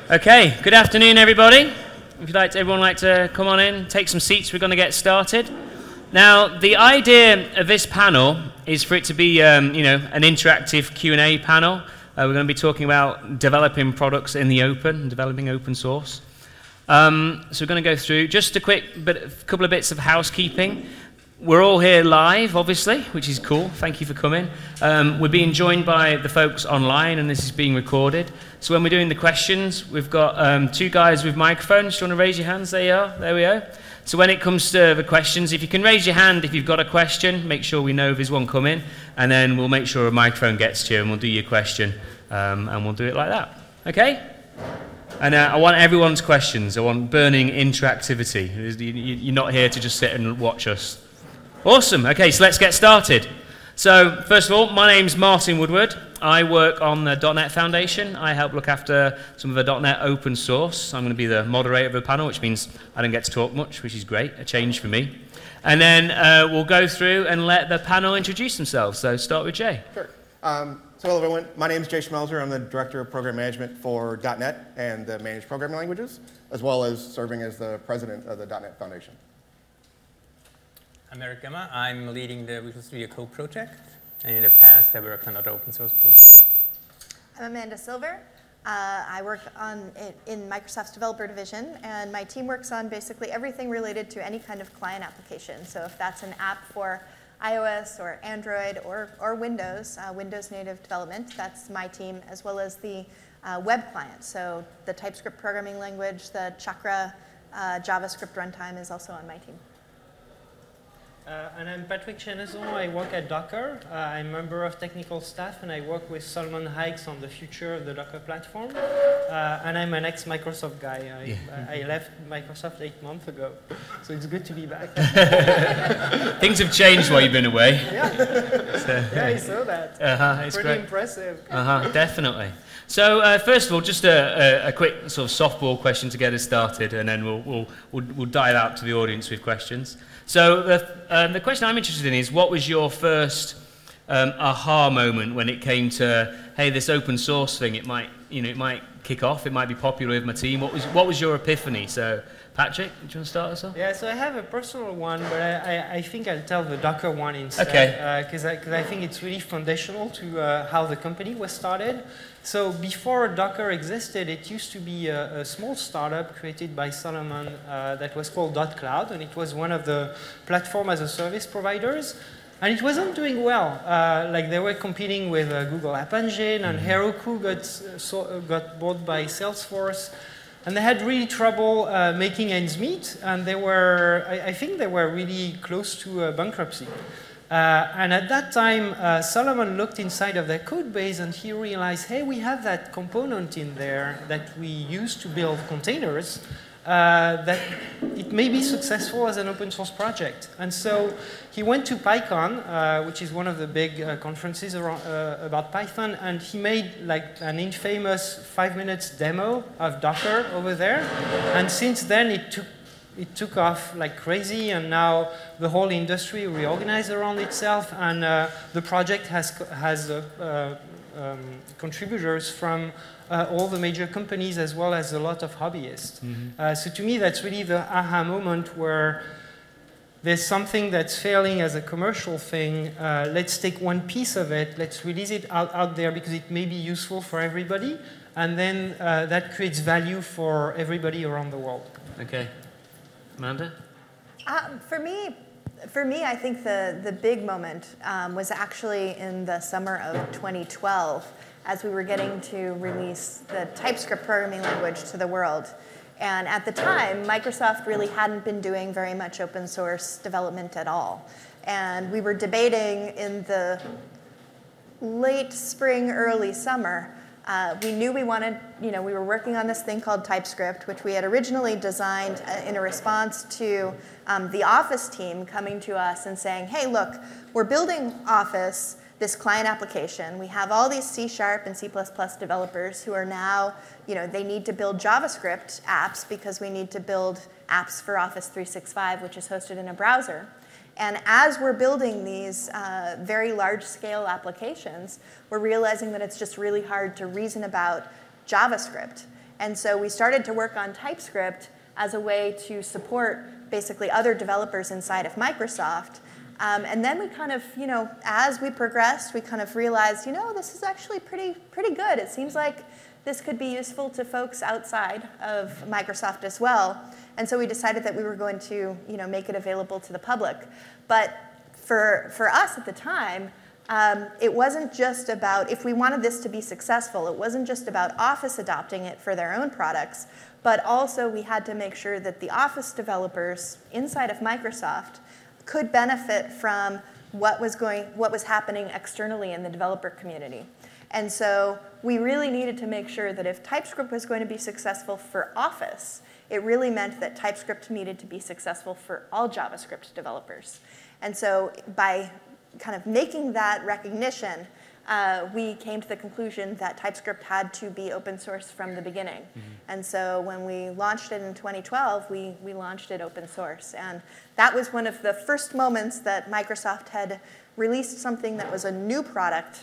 Okay, good afternoon, everybody. If everyone like to come on in, take some seats, we're going to get started. Now, the idea of this panel is for it to be, an interactive Q&A panel. We're going to be talking about developing products in the open, and developing open source. So we're going to go through just a couple of bits of housekeeping. We're all here live, obviously, which is cool. Thank you for coming. We're being joined by the folks online, and this is being recorded. So when we're doing the questions, we've got two guys with microphones. Do you want to raise your hands? There you are. There we go. So when it comes to the questions, if you can raise your hand if you've got a question, make sure we know there's one coming, and then we'll make sure a microphone gets to you, and we'll do your question, and we'll do it like that. Okay? And I want everyone's questions. I want burning interactivity. You're not here to just sit and watch us. Awesome. Okay, so let's get started. So, first of all, my name's Martin Woodward. I work on the .NET Foundation. I help look after some of the .NET open source. I'm going to be the moderator of the panel, which means I don't get to talk much, which is great, a change for me. And then we'll go through and let the panel introduce themselves. So, start with Jay. Sure. So, hello, everyone. My name is Jay Schmelzer. I'm the Director of Program Management for .NET and the Managed Programming Languages, as well as serving as the President of the .NET Foundation. I'm Eric Gemma. I'm leading the Visual Studio Code project, and in the past I worked on other open source projects. I'm Amanda Silver. I work in Microsoft's developer division, and my team works on basically everything related to any kind of client application. So if that's an app for iOS or Android or Windows, Windows native development, that's my team, as well as the web client. So the TypeScript programming language, the Chakra JavaScript runtime is also on my team. And I'm Patrick Chenezon. I work at Docker. I'm a member of technical staff, and I work with Solomon Hykes on the future of the Docker platform. And I'm an ex-Microsoft guy. I left Microsoft 8 months ago, so it's good to be back. Things have changed while you've been away. Yeah, yeah, I saw that. It's pretty great. impressive. Definitely. So first of all, just a quick sort of softball question to get us started, and then we'll dive out to the audience with questions. So the question I'm interested in is, what was your first aha moment when it came to, hey, this open source thing, it might kick off, it might be popular with my team. What was your epiphany? So Patrick, do you want to start us off? Yeah, so I have a personal one, but I think I'll tell the Docker one instead. Okay. Because I think it's really foundational to how the company was started. So before Docker existed, it used to be a small startup created by Solomon that was called .cloud, and it was one of the platform as a service providers. And it wasn't doing well. Like they were competing with Google App Engine, and Heroku got bought by Salesforce. And they had really trouble making ends meet, and I think they were really close to bankruptcy. And at that time, Solomon looked inside of their code base, and he realized, hey, we have that component in there that we use to build containers, that it may be successful as an open source project. And so he went to PyCon, which is one of the big conferences about Python, and he made like an infamous 5 minutes demo of Docker over there. And since then, it took off like crazy, and now the whole industry reorganized around itself, and the project has contributors from all the major companies, as well as a lot of hobbyists. Mm-hmm. So to me, that's really the aha moment where there's something that's failing as a commercial thing. Let's take one piece of it, let's release it out there because it may be useful for everybody, and then that creates value for everybody around the world. Okay. Amanda? For me, I think the big moment was actually in the summer of 2012, as we were getting to release the TypeScript programming language to the world. And at the time, Microsoft really hadn't been doing very much open source development at all. And we were debating in the late spring, early summer. We knew we wanted, we were working on this thing called TypeScript, which we had originally designed in a response to the Office team coming to us and saying, hey, look, we're building Office, this client application. We have all these C# and C++ developers who are now, they need to build JavaScript apps because we need to build apps for Office 365, which is hosted in a browser. And as we're building these very large-scale applications, we're realizing that it's just really hard to reason about JavaScript. And so we started to work on TypeScript as a way to support basically other developers inside of Microsoft. And then we kind of, as we progressed, we kind of realized, this is actually pretty good. It seems like this could be useful to folks outside of Microsoft as well. And so we decided that we were going to, make it available to the public. But for us at the time, it wasn't just about, if we wanted this to be successful, it wasn't just about Office adopting it for their own products, but also we had to make sure that the Office developers inside of Microsoft could benefit from what was happening externally in the developer community. And so we really needed to make sure that if TypeScript was going to be successful for Office, it really meant that TypeScript needed to be successful for all JavaScript developers. And so by kind of making that recognition, we came to the conclusion that TypeScript had to be open source from the beginning. And so when we launched it in 2012, we launched it open source. And that was one of the first moments that Microsoft had released something that was a new product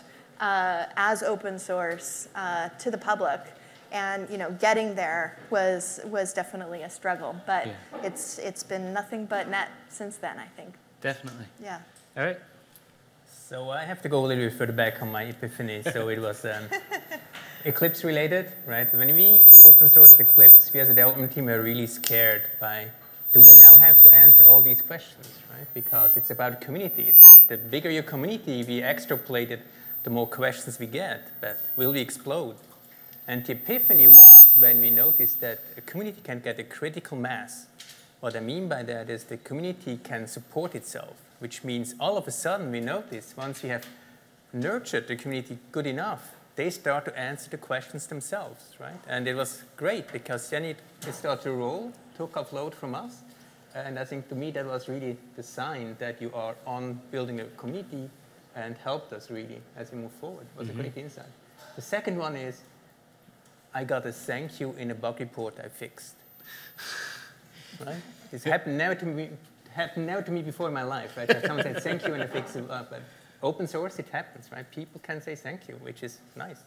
as open source to the public. And getting there was definitely a struggle. But it's been nothing but net since then, I think. Definitely. Yeah. Eric? So I have to go a little bit further back on my epiphany. So it was Eclipse related, right? When we open sourced Eclipse, we as a development team were really scared by, do we now have to answer all these questions, right? Because it's about communities, and the bigger your community, we extrapolated, the more questions we get, but will we explode? And the epiphany was when we noticed that a community can get a critical mass. What I mean by that is the community can support itself, which means all of a sudden we notice once we have nurtured the community good enough, they start to answer the questions themselves, right? And it was great because then it started to roll, took offload from us. And I think to me that was really the sign that you are on building a community and helped us really as we move forward. It was a great insight. The second one is I got a thank you in a bug report I fixed. Right? This happened never to me before in my life, right? Someone said thank you and I fixed it up. But open source, it happens, right? People can say thank you, which is nice.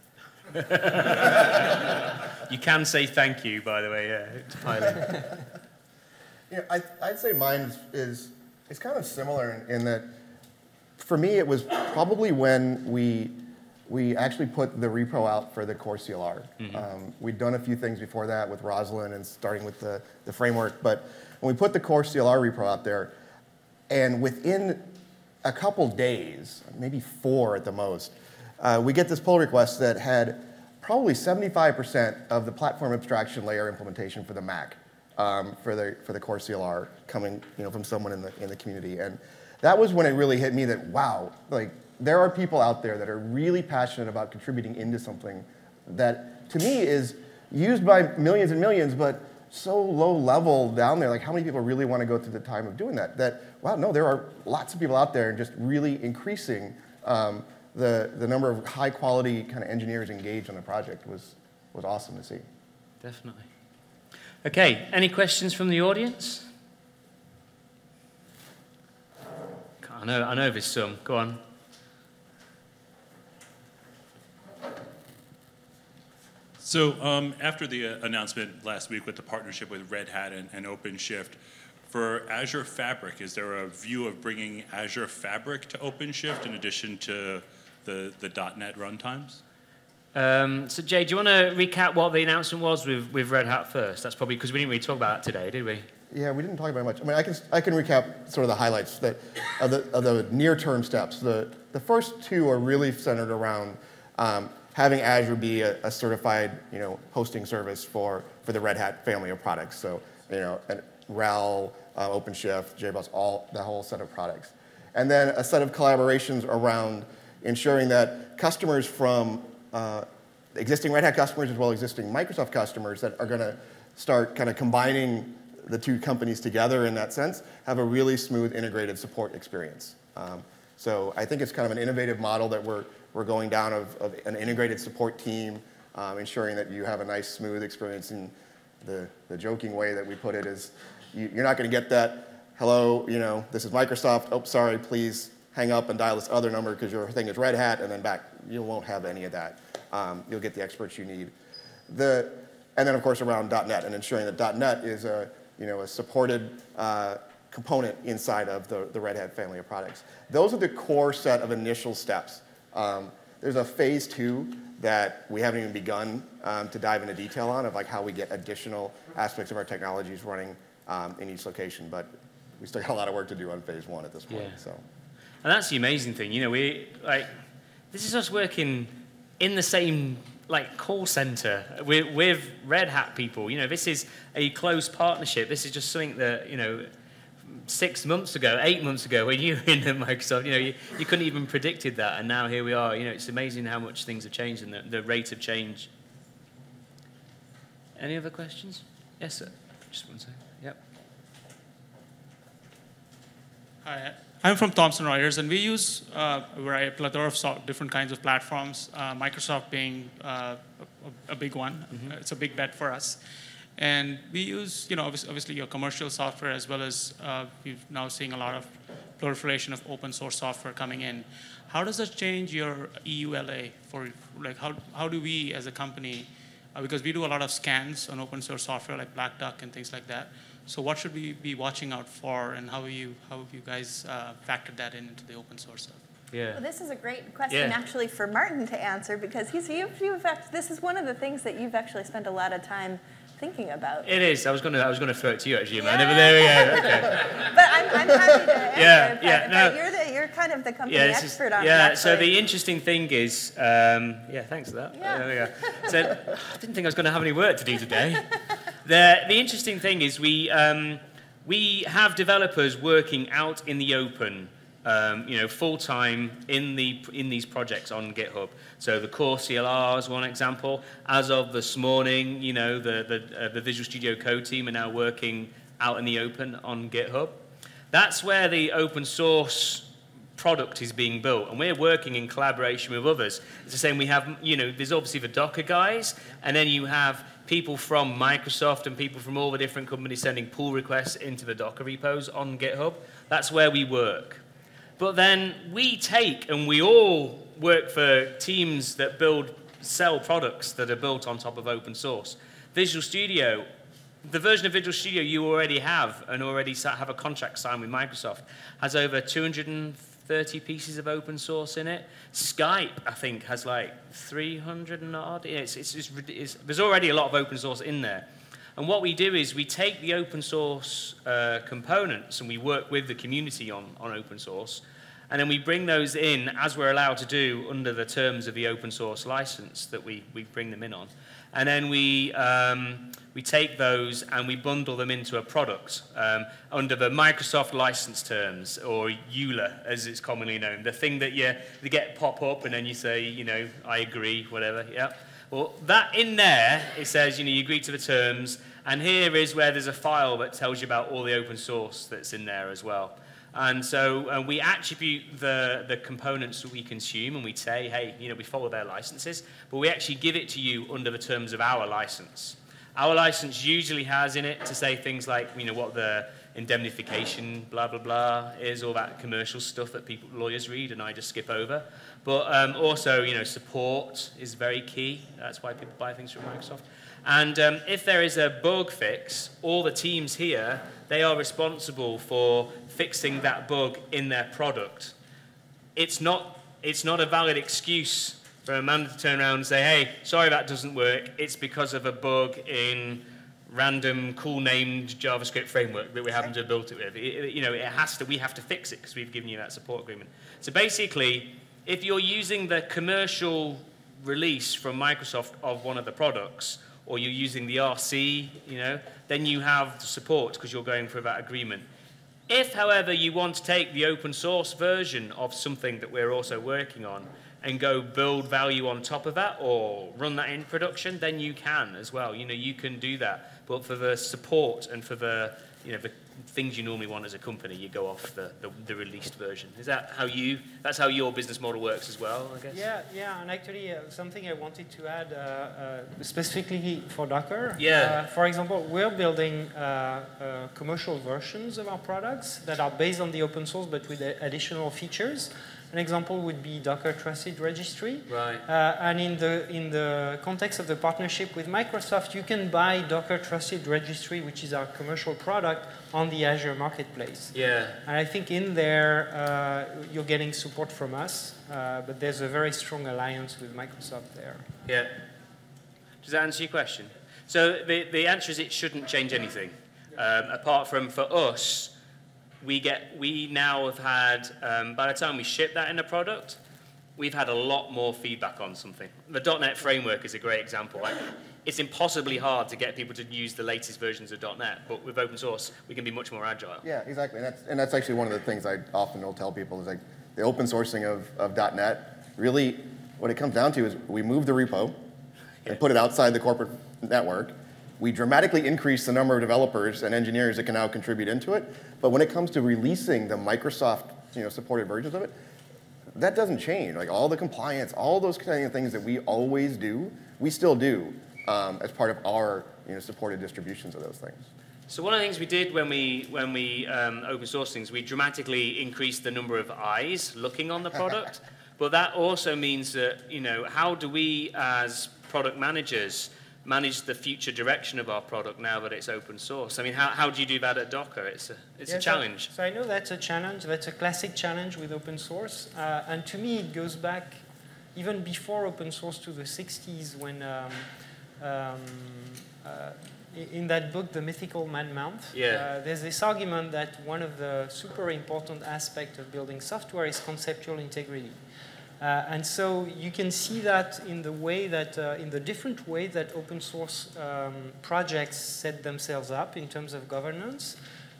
You can say thank you, by the way, to Pilot. I'd say mine is kind of similar in that, for me, it was probably when we actually put the repo out for the core CLR. We'd done a few things before that with Roslyn and starting with the framework, but when we put the core CLR repo out there, and within a couple days, maybe 4 at the most, we get this pull request that had probably 75% of the platform abstraction layer implementation for the Mac, for the core CLR coming from someone in the community. And that was when it really hit me that, wow, like, there are people out there that are really passionate about contributing into something that, to me, is used by millions and millions, but so low level down there. Like, how many people really want to go through the time of doing that? That, wow, no, there are lots of people out there and just really increasing the number of high quality kind of engineers engaged on the project was awesome to see. Definitely. Okay, any questions from the audience? I know there's some. Go on. So after the announcement last week with the partnership with Red Hat and OpenShift, for Azure Fabric, is there a view of bringing Azure Fabric to OpenShift in addition to the .NET runtimes? So Jay, do you want to recap what the announcement was with Red Hat first? That's probably because we didn't really talk about that today, did we? Yeah, we didn't talk about it much. I mean, I can recap sort of the highlights of the near-term steps. The first 2 are really centered around having Azure be a certified, hosting service for the Red Hat family of products. So, RHEL, OpenShift, JBoss, that whole set of products. And then a set of collaborations around ensuring that customers from existing Red Hat customers as well as existing Microsoft customers that are going to start kind of combining the 2 companies together in that sense have a really smooth integrated support experience. So I think it's kind of an innovative model that we're going down of an integrated support team, ensuring that you have a nice smooth experience. And the joking way that we put it is you're not going to get that, hello, this is Microsoft, oh, sorry, please hang up and dial this other number because your thing is Red Hat, and then back. You won't have any of that. You'll get the experts you need. and then of course around .NET and ensuring that .NET is a supported component inside of the Red Hat family of products. Those are the core set of initial steps. There's a phase 2 that we haven't even begun to dive into detail on, of like how we get additional aspects of our technologies running in each location, but we still got a lot of work to do on phase 1 at this point. Yeah. So. And that's the amazing thing, this is us working in the same call center with Red Hat people. This is a close partnership. This is just something that 6 months ago, 8 months ago, when you were in Microsoft, you couldn't even predicted that, and now here we are. It's amazing how much things have changed and the rate of change. Any other questions? Yes, sir. Just one second. Yep. Hi, I'm from Thomson Reuters, and we use a plethora of different kinds of platforms, Microsoft being a big one. Mm-hmm. It's a big bet for us. And we use, obviously your commercial software, as well as we're now seeing a lot of proliferation of open source software coming in. How does that change your EULA for, how do we as a company, because we do a lot of scans on open source software like Black Duck and things like that. So what should we be watching out for, and how have you guys factored that into the open source stuff? Yeah. Well, this is a great question actually for Martin to answer, because this is one of the things that you've actually spent a lot of time thinking about. It is. I was going to throw it to you actually, Amanda, but there we go. Okay. But I'm happy to answer. No. You're kind of the company expert on it. Yeah. So the interesting thing is, thanks for that. Yeah. There we go. So I didn't think I was going to have any work to do today. The interesting thing is we have developers working out in the open, full time in these projects on GitHub. So the Core CLR is one example. As of this morning, the Visual Studio Code team are now working out in the open on GitHub. That's where the open source product is being built, and we're working in collaboration with others. It's the same. We have, there's obviously the Docker guys, and then you have people from Microsoft and people from all the different companies sending pull requests into the Docker repos on GitHub. That's where we work. But then we take and we all work for teams that sell products that are built on top of open source. Visual Studio, the version of Visual Studio you already have and already have a contract signed with Microsoft, has over 230 pieces of open source in it. Skype, I think, has 300 and odd. There's already a lot of open source in there. And what we do is we take the open source components and we work with the community on open source, and then we bring those in as we're allowed to do under the terms of the open source license that we bring them in on. And then we take those and we bundle them into a product under the Microsoft license terms, or EULA as it's commonly known. The thing that you get pop up and then you say, I agree, whatever, yeah. Well, that in there, it says, you agree to the terms, and here is where there's a file that tells you about all the open source that's in there as well. And so we attribute the components that we consume, and we say, hey, we follow their licenses, but we actually give it to you under the terms of our license. Our license usually has in it to say things like, what the indemnification, blah, blah, blah, is, all that commercial stuff that lawyers read, and I just skip over. But also, support is very key. That's why people buy things from Microsoft. And if there is a bug fix, all the teams here, they are responsible for fixing that bug in their product. It's not a valid excuse for Amanda to turn around and say, hey, sorry, that doesn't work. It's because of a bug in random cool named JavaScript framework that we happen to have built it with. We have to fix it because we've given you that support agreement. So basically, if you're using the commercial release from Microsoft of one of the products, or you're using the RC, then you have support because you're going for that agreement. If, however, you want to take the open source version of something that we're also working on and go build value on top of that or run that in production, then you can as well. You can do that. But for the support and for the things you normally want as a company, you go off the released version. Is that that's how your business model works as well, I guess? Yeah, and actually something I wanted to add specifically for Docker. Yeah. For example, we're building commercial versions of our products that are based on the open source but with additional features. An example would be Docker Trusted Registry. Right. And in the context of the partnership with Microsoft, you can buy Docker Trusted Registry, which is our commercial product, on the Azure Marketplace. Yeah. And I think in there, you're getting support from us, but there's a very strong alliance with Microsoft there. Yeah. Does that answer your question? So the answer is it shouldn't change anything. Apart from, for us, we now have had, by the time we ship that in a product, we've had a lot more feedback on something. The .NET framework is a great example. Like, it's impossibly hard to get people to use the latest versions of .NET, but with open source, we can be much more agile. Yeah, exactly. And that's actually one of the things I often will tell people is like the open sourcing of .NET, really what it comes down to is we move the repo and put it outside the corporate network. We dramatically increase the number of developers and engineers that can now contribute into it. But when it comes to releasing the Microsoft supported versions of it, that doesn't change. Like all the compliance, all those kind of things that we always do, we still do as part of our supported distributions of those things. So one of the things we did when we open sourced things, we dramatically increased the number of eyes looking on the product. But that also means that, how do we as product managers manage the future direction of our product now that it's open source? I mean, how do you do that at Docker? It's a challenge. So I know that's a challenge. That's a classic challenge with open source. And to me, it goes back even before open source to the 60s when in that book, The Mythical Man Mount, there's this argument that one of the super important aspects of building software is conceptual integrity. And so you can see that in the way that, in the different way that open source projects set themselves up in terms of governance.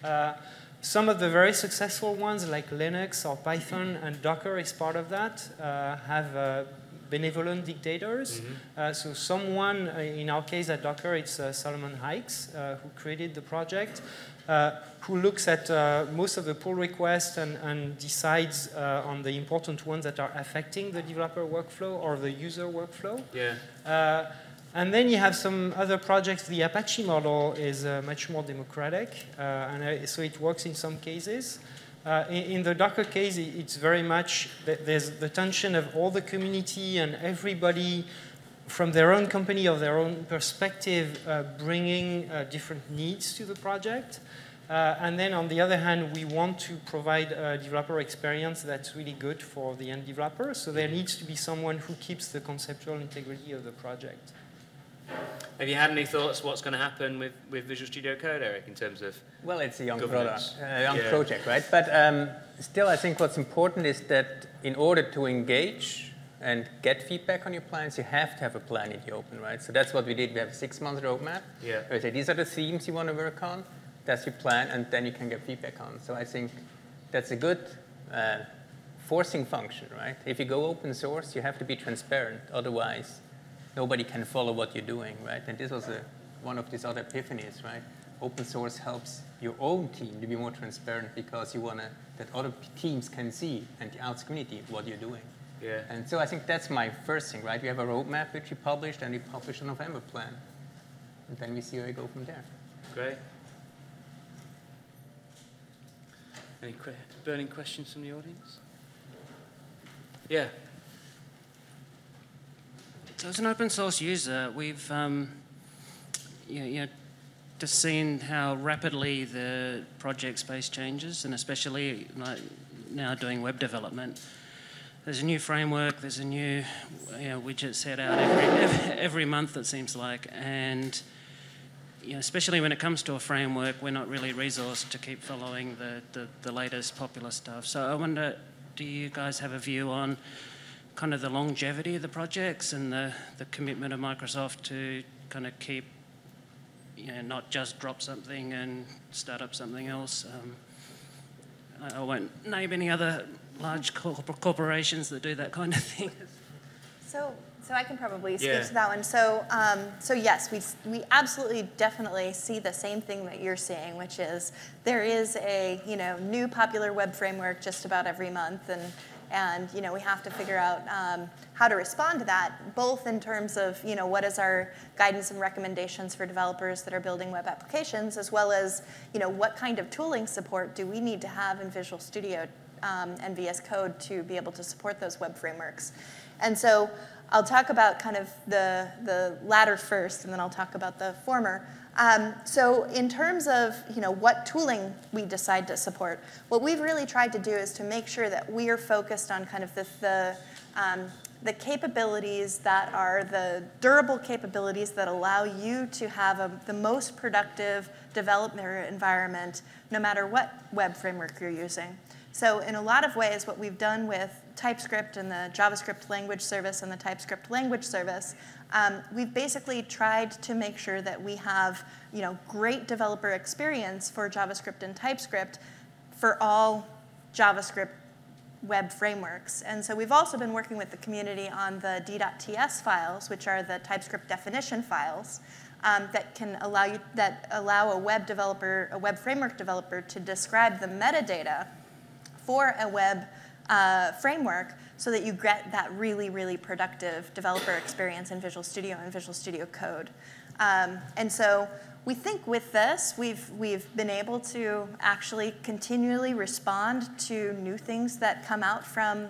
Some of the very successful ones like Linux or Python, and Docker is part of that, have benevolent dictators. So someone, in our case at Docker, it's Solomon Hykes, who created the project, who looks at most of the pull requests and decides on the important ones that are affecting the developer workflow or the user workflow. Yeah. And then you have some other projects. The Apache model is much more democratic, so it works in some cases. In the Docker case, it's very much, there's the tension of all the community and everybody from their own company or their own perspective bringing different needs to the project. And then on the other hand, we want to provide a developer experience that's really good for the end developer. So there needs to be someone who keeps the conceptual integrity of the project. Have you had any thoughts what's going to happen with Visual Studio Code, Eric, in terms of Well, it's a young governance? project, right? But still, I think what's important is that in order to engage and get feedback on your plans, you have to have a plan in the open, right? So that's what we did. We have a 6-month roadmap. Yeah. We say, these are the themes you want to work on. That's your plan, and then you can get feedback on. So I think that's a good forcing function, right? If you go open source, you have to be transparent. Otherwise, nobody can follow what you're doing, right? And this was one of these other epiphanies, right? Open source helps your own team to be more transparent because you want that other teams can see, and the outside community, what you're doing. Yeah. And so I think that's my first thing, right? We have a roadmap which we published, and we published a November plan. And then we see where we go from there. Great. Any burning questions from the audience? Yeah. So as an open source user, we've just seen how rapidly the project space changes, and especially like now doing web development. There's a new framework, there's a new widget set out every month, it seems like, and especially when it comes to a framework, we're not really resourced to keep following the latest popular stuff. So I wonder, do you guys have a view on kind of the longevity of the projects and the commitment of Microsoft to kind of keep, not just drop something and start up something else? I won't name any other large corporations that do that kind of thing. So I can probably speak to that one. So yes, we absolutely, definitely see the same thing that you're seeing, which is there is a new popular web framework just about every month, and we have to figure out how to respond to that, both in terms of what is our guidance and recommendations for developers that are building web applications, as well as what kind of tooling support do we need to have in Visual Studio and VS Code to be able to support those web frameworks. And so I'll talk about kind of the latter first, and then I'll talk about the former. So in terms of what tooling we decide to support, what we've really tried to do is to make sure that we are focused on kind of the capabilities that are the durable capabilities that allow you to have the most productive development environment no matter what web framework you're using. So in a lot of ways, what we've done with TypeScript and the JavaScript language service and the TypeScript language service, we've basically tried to make sure that we have great developer experience for JavaScript and TypeScript for all JavaScript web frameworks. And so we've also been working with the community on the d.ts files, which are the TypeScript definition files that allow a web framework developer to describe the metadata for a web framework so that you get that really, really productive developer experience in Visual Studio and Visual Studio Code. And so we think with this, we've been able to actually continually respond to new things that come out from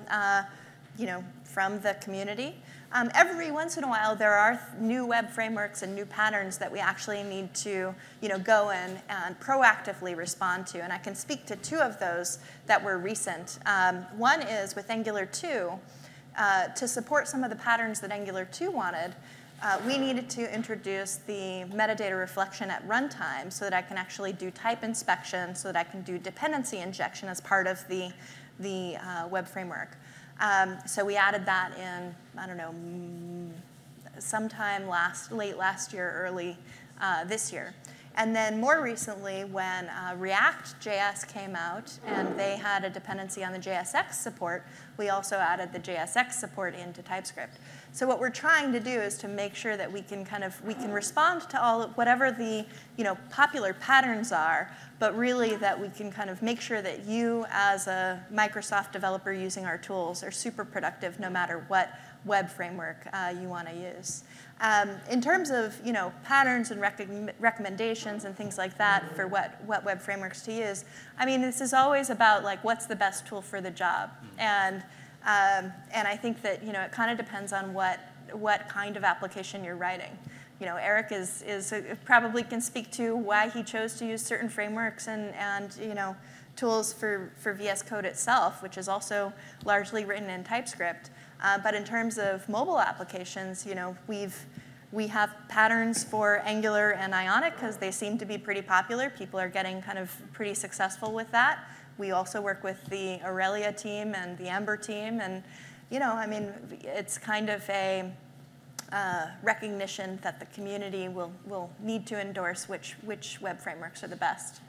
the community. Every once in a while, there are new web frameworks and new patterns that we actually need to go in and proactively respond to. And I can speak to two of those that were recent. One is with Angular 2. To support some of the patterns that Angular 2 wanted, we needed to introduce the metadata reflection at runtime so that I can actually do type inspection, so that I can do dependency injection as part of the web framework. So we added that in, I don't know, sometime late last year, early this year. And then more recently, when React.js came out and they had a dependency on the JSX support, we also added the JSX support into TypeScript. So what we're trying to do is to make sure that we can respond to whatever the popular patterns are, but really that we can kind of make sure that you as a Microsoft developer using our tools are super productive no matter what web framework you want to use. In terms of patterns and recommendations and things like that for what web frameworks to use, I mean, this is always about what's the best tool for the job. And I think that it kind of depends on what kind of application you're writing. Eric is probably can speak to why he chose to use certain frameworks and tools for VS Code itself, which is also largely written in TypeScript. But in terms of mobile applications, we have patterns for Angular and Ionic because they seem to be pretty popular. People are getting kind of pretty successful with that. We also work with the Aurelia team and the Ember team, and I mean, it's kind of a recognition that the community will need to endorse which web frameworks are the best.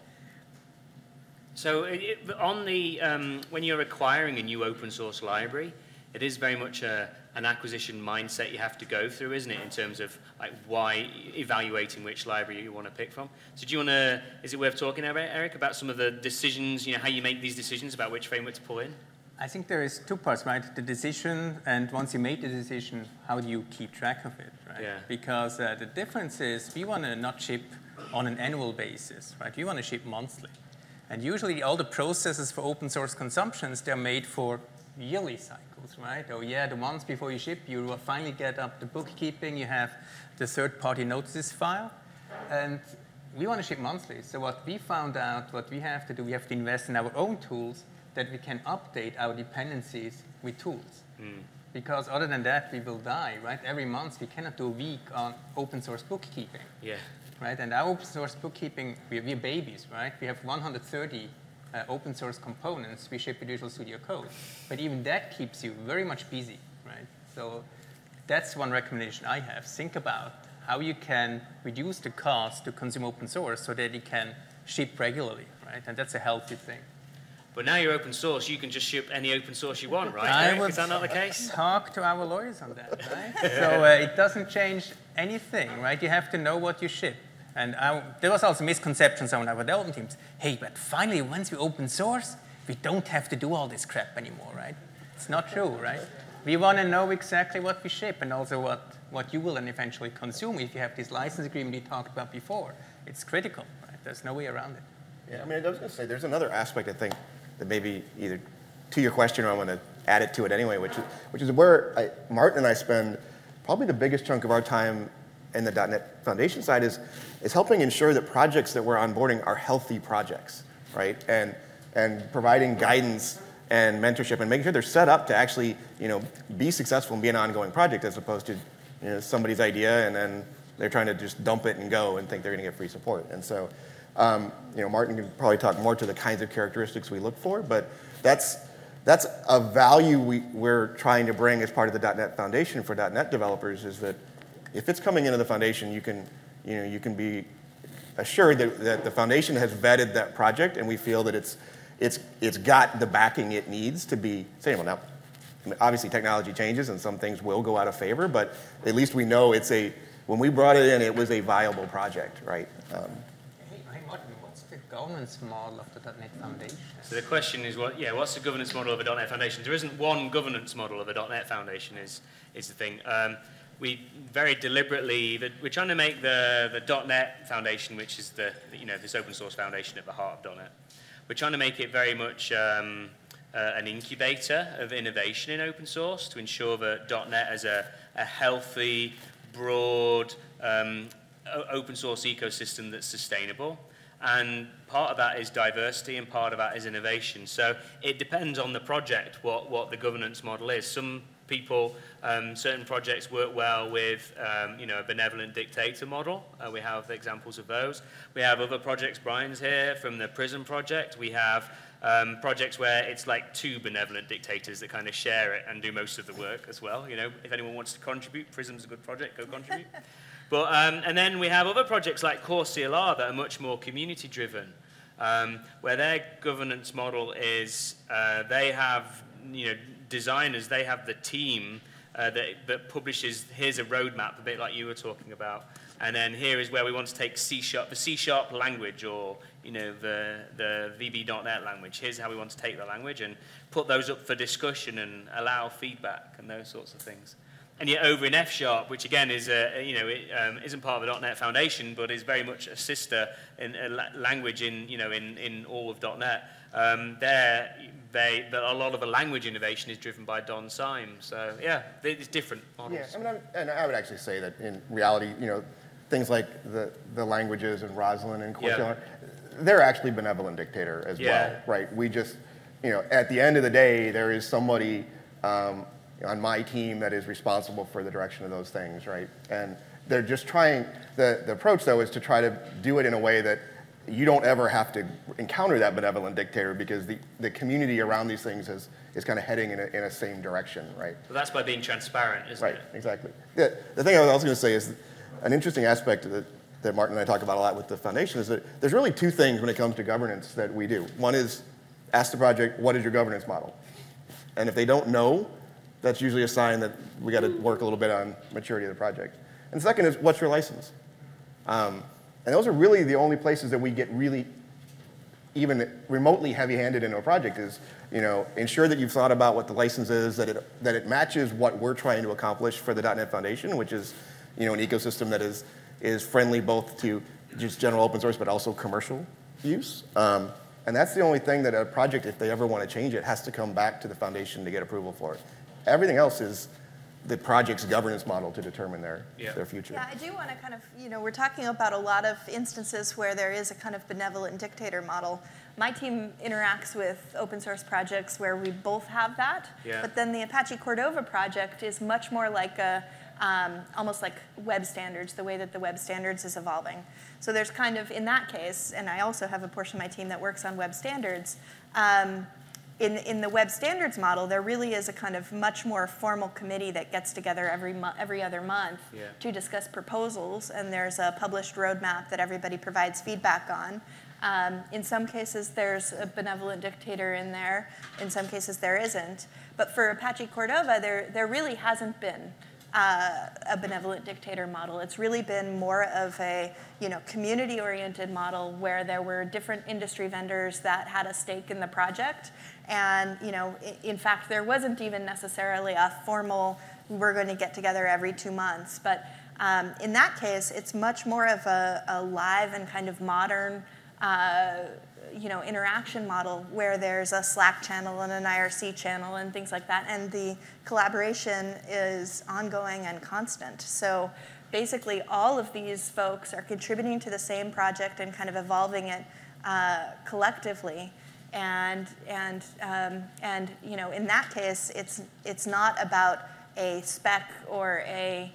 So on the when you're acquiring a new open source library, it is very much an acquisition mindset you have to go through, isn't it, in terms of why evaluating which library you want to pick from. So do you want to, is it worth talking about, Eric, about some of the decisions, how you make these decisions about which framework to pull in? I think there is two parts, right? The decision, and once you made the decision, how do you keep track of it, right? Yeah. Because the difference is we want to not ship on an annual basis, right? We want to ship monthly. And usually all the processes for open source consumptions, they're made for yearly cycles, right? Oh yeah, the months before you ship, you will finally get up the bookkeeping, you have the third-party notices file, and we want to ship monthly. So what we found out, what we have to do, we have to invest in our own tools that we can update our dependencies with tools. Because other than that, we will die, right? Every month, we cannot do a week on open source bookkeeping. Yeah. Right? And our open source bookkeeping, we're babies, right? We have 130 open source components we ship with Visual Studio Code. But even that keeps you very much busy, right? So that's one recommendation I have. Think about how you can reduce the cost to consume open source so that it can ship regularly, right? And that's a healthy thing. But now you're open source, you can just ship any open source you want, right? Eric, is that not the case? Talk to our lawyers on that, right? So it doesn't change anything, right? You have to know what you ship. And there was also misconceptions on our development teams. Hey, but finally, once we open source, we don't have to do all this crap anymore, right? It's not true, right? We want to know exactly what we ship and also what you will then eventually consume if you have this license agreement we talked about before. It's critical, right? There's no way around it. Yeah, I mean, I was going to say, there's another aspect, I think, that maybe either to your question, I'm going to add it to it anyway, which is where Martin and I spend probably the biggest chunk of our time in the .NET Foundation side is helping ensure that projects that we're onboarding are healthy projects, right? And providing guidance and mentorship and making sure they're set up to actually, be successful and be an ongoing project as opposed to, somebody's idea and then they're trying to just dump it and go and think they're going to get free support. And so, Martin can probably talk more to the kinds of characteristics we look for, but that's a value we're trying to bring as part of the .NET Foundation for .NET developers is that if it's coming into the foundation, you can be assured that the foundation has vetted that project, and we feel that it's got the backing it needs to be sustainable. Now, obviously technology changes, and some things will go out of favor, but at least we know when we brought it in, it was a viable project, right? Hey, Martin, what's the governance model of the .NET Foundation? So the question is, what's the governance model of a .NET Foundation? There isn't one governance model of a .NET Foundation is the thing. We very deliberately, we're trying to make the .NET Foundation, which is this open source foundation at the heart of .NET. We're trying to make it very much an incubator of innovation in open source to ensure that .NET as a healthy, broad, open source ecosystem that's sustainable. And part of that is diversity and part of that is innovation. So it depends on the project what the governance model is. Some people, certain projects work well with a benevolent dictator model. We have examples of those. We have other projects, Brian's here, from the PRISM project. We have projects where it's like two benevolent dictators that kind of share it and do most of the work as well. If anyone wants to contribute, PRISM's a good project, go contribute. But, and then we have other projects like Core CLR that are much more community-driven, where their governance model is they have designers, they have the team that publishes, here's a roadmap, a bit like you were talking about, and then here is where we want to take the C# language or the VB.NET language. Here's how we want to take the language and put those up for discussion and allow feedback and those sorts of things. And yet over in F#, which again is isn't part of the .NET Foundation, but is very much a sister in language in all of .NET. A lot of the language innovation is driven by Don Symes. So yeah, it's different models. Yeah, and I would actually say that in reality, things like the languages and Roslyn and Core, they're actually benevolent dictator as well, right? We just, at the end of the day, there is somebody on my team that is responsible for the direction of those things, right? And they're just trying, the approach though is to try to do it in a way that you don't ever have to encounter that benevolent dictator because the community around these things is kind of heading in a same direction, right? So that's by being transparent, isn't it? Right, exactly. The thing I was also going to say is an interesting aspect that Martin and I talk about a lot with the foundation is that there's really two things when it comes to governance that we do. One is ask the project, what is your governance model? And if they don't know, that's usually a sign that we got to work a little bit on maturity of the project. And second is, what's your license? And those are really the only places that we get really even remotely heavy-handed into a project is, ensure that you've thought about what the license is, that it matches what we're trying to accomplish for the .NET Foundation, which is, an ecosystem that is friendly both to just general open source but also commercial use. And that's the only thing that a project, if they ever want to change it, has to come back to the foundation to get approval for it. Everything else is the project's governance model to determine their future. Yeah, I do want to kind of, we're talking about a lot of instances where there is a kind of benevolent dictator model. My team interacts with open source projects where we both have that, but then the Apache Cordova project is much more like almost like web standards, the way that the web standards is evolving. So there's kind of, in that case, and I also have a portion of my team that works on web standards, in the web standards model, there really is a kind of much more formal committee that gets together every other month to discuss proposals, and there's a published roadmap that everybody provides feedback on. In some cases, there's a benevolent dictator in there. In some cases, there isn't. But for Apache Cordova, there really hasn't been a benevolent dictator model. It's really been more of a community-oriented model where there were different industry vendors that had a stake in the project. And in fact, there wasn't even necessarily a formal, we're going to get together every 2 months. But in that case, it's much more of a live and kind of modern interaction model where there's a Slack channel and an IRC channel and things like that, and the collaboration is ongoing and constant. So basically all of these folks are contributing to the same project and kind of evolving it collectively. And in that case, it's not about a spec or a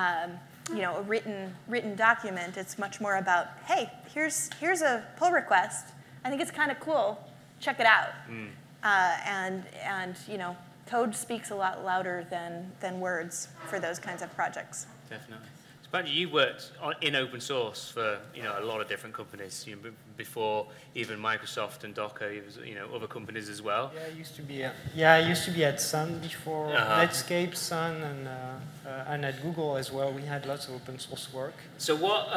written document. It's much more about, hey, here's a pull request. I think it's kind of cool. Check it out. And code speaks a lot louder than words for those kinds of projects. Definitely. So, Banji, you worked in open source for a lot of different companies. Before even Microsoft and Docker, other companies as well. Yeah, I used to be at Sun before Netscape, Sun, and at Google as well. We had lots of open source work. So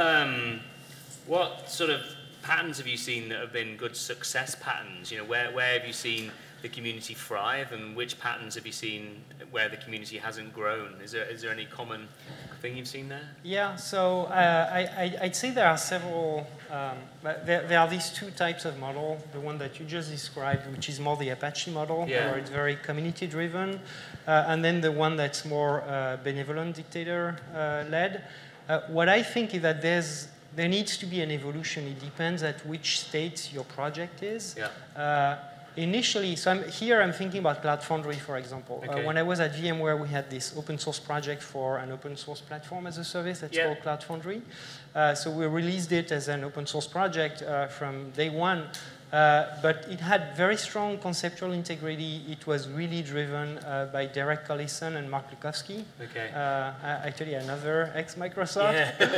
what sort of patterns have you seen that have been good success patterns? Where have you seen the community thrive, and which patterns have you seen where the community hasn't grown? Is there any common thing you've seen there? Yeah, so I'd say there are several. There are these two types of model. The one that you just described, which is more the Apache model, where it's very community-driven, and then the one that's more benevolent dictator-led. What I think is that there needs to be an evolution. It depends at which state your project is. Yeah. Initially, so I'm thinking about Cloud Foundry, for example. Okay. When I was at VMware, we had this open source project for an open source platform as a service that's called Cloud Foundry. So we released it as an open source project from day one. But it had very strong conceptual integrity. It was really driven by Derek Collison and Mark Lukowski. Okay. Actually, another ex-Microsoft.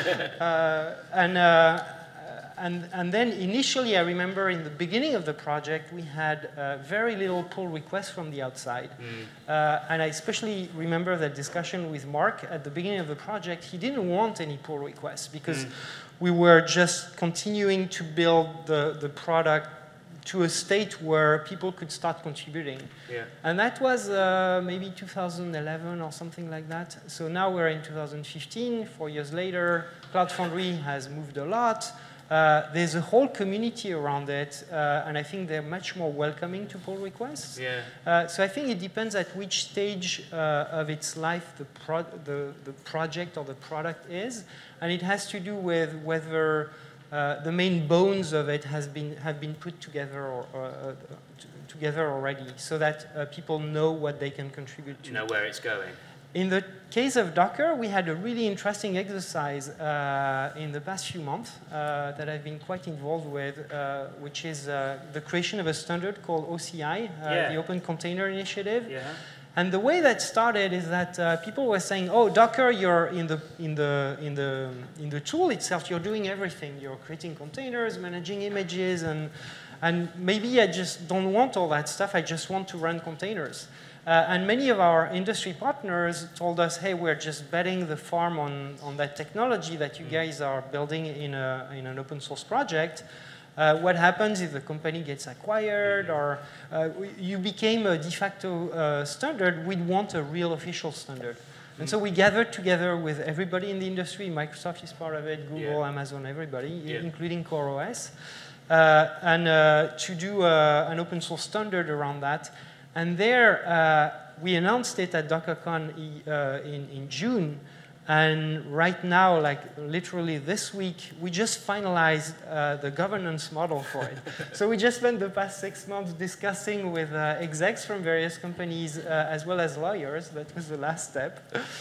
And then initially, I remember in the beginning of the project, we had very little pull requests from the outside. And I especially remember that discussion with Mark at the beginning of the project. He didn't want any pull requests because we were just continuing to build the product to a state where people could start contributing. Yeah. And that was maybe 2011 or something like that. So now we're in 2015, 4 years later. Cloud Foundry has moved a lot. There's a whole community around it, and I think they're much more welcoming to pull requests. Yeah. So I think it depends at which stage of its life the project or the product is, and it has to do with whether the main bones of it have been put together together already, so that people know what they can contribute to. Know where it's going. In the case of Docker, we had a really interesting exercise in the past few months that I've been quite involved with, which is the creation of a standard called OCI, the Open Container Initiative. Yeah. And the way that started is that people were saying, "Oh, Docker, you're in the tool itself. You're doing everything. You're creating containers, managing images, and maybe I just don't want all that stuff. I just want to run containers." And many of our industry partners told us, "Hey, we're just betting the farm on that technology that you guys are building in an open source project. What happens if the company gets acquired or you became a de facto standard? We'd want a real official standard." And so we gathered together with everybody in the industry. Microsoft is part of it, Google, Amazon, everybody, including CoreOS, and to do an open source standard around that. And there, we announced it at DockerCon in June. And right now, like literally this week, we just finalized the governance model for it. So we just spent the past 6 months discussing with execs from various companies, as well as lawyers, that was the last step,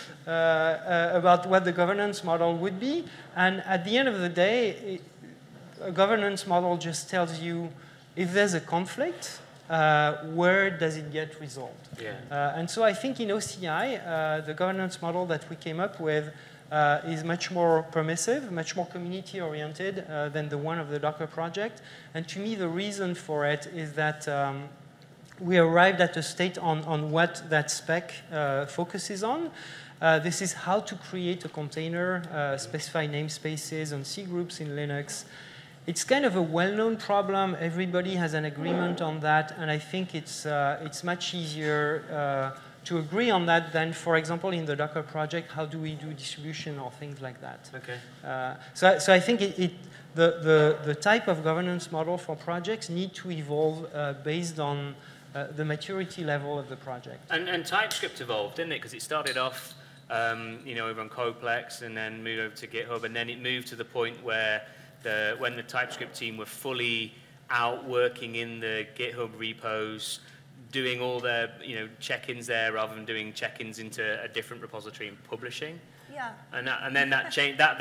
about what the governance model would be. And at the end of the day, a governance model just tells you if there's a conflict, where does it get resolved? Yeah. And so I think in OCI, the governance model that we came up with is much more permissive, much more community-oriented than the one of the Docker project. And to me, the reason for it is that we arrived at a state on what that spec focuses on. This is how to create a container, specify namespaces and C groups in Linux. It's kind of a well-known problem. Everybody has an agreement on that, and I think it's much easier to agree on that than, for example, in the Docker project, how do we do distribution or things like that. Okay. So I think the type of governance model for projects need to evolve based on the maturity level of the project. And TypeScript evolved, didn't it? Because it started off, over on Codeplex, and then moved over to GitHub, and then it moved to the point where when the TypeScript team were fully out working in the GitHub repos, doing all their check-ins there rather than doing check-ins into a different repository and publishing. Yeah. And then that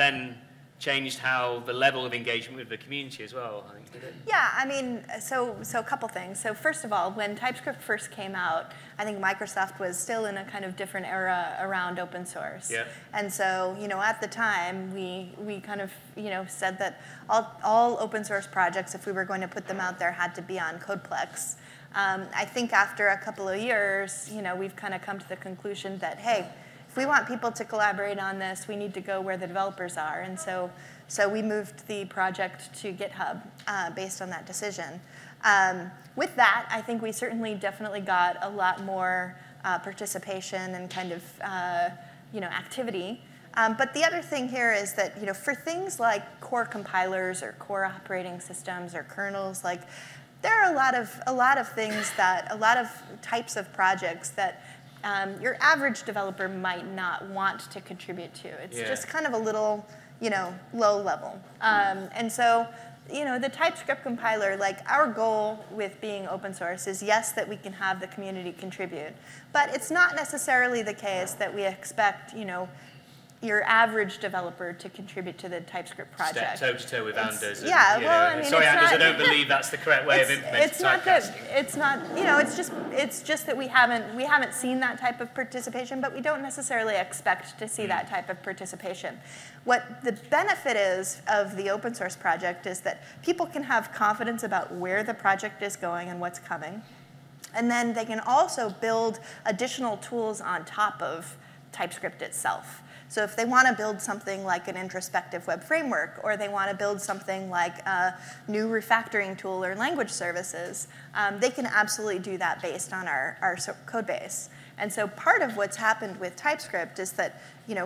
changed how the level of engagement with the community as well, I think, did it? Yeah, I mean, so a couple things. So first of all, when TypeScript first came out, I think Microsoft was still in a kind of different era around open source. Yeah. And so, at the time, we kind of, said that all open source projects, if we were going to put them out there, had to be on Codeplex. I think after a couple of years, we've kind of come to the conclusion that, hey, if we want people to collaborate on this, we need to go where the developers are. And so we moved the project to GitHub based on that decision. With that, I think we certainly definitely got a lot more participation and kind of activity. But the other thing here is that for things like core compilers or core operating systems or kernels, like there are a lot of things that a lot of types of projects that your average developer might not want to contribute to. It's just kind of a little, low level. And so, the TypeScript compiler, like our goal with being open source is, yes, that we can have the community contribute. But it's not necessarily the case that we expect, your average developer to contribute to the TypeScript project. Step toe-to-toe with Anders. Yeah, well, I mean, sorry, Anders, I don't believe that's the correct way of implementing typecasting. It's not, it's just that we haven't seen that type of participation, but we don't necessarily expect to see that type of participation. What the benefit is of the open source project is that people can have confidence about where the project is going and what's coming. And then they can also build additional tools on top of TypeScript itself. So if they want to build something like an introspective web framework, or they want to build something like a new refactoring tool or language services, they can absolutely do that based on our code base. And so part of what's happened with TypeScript is that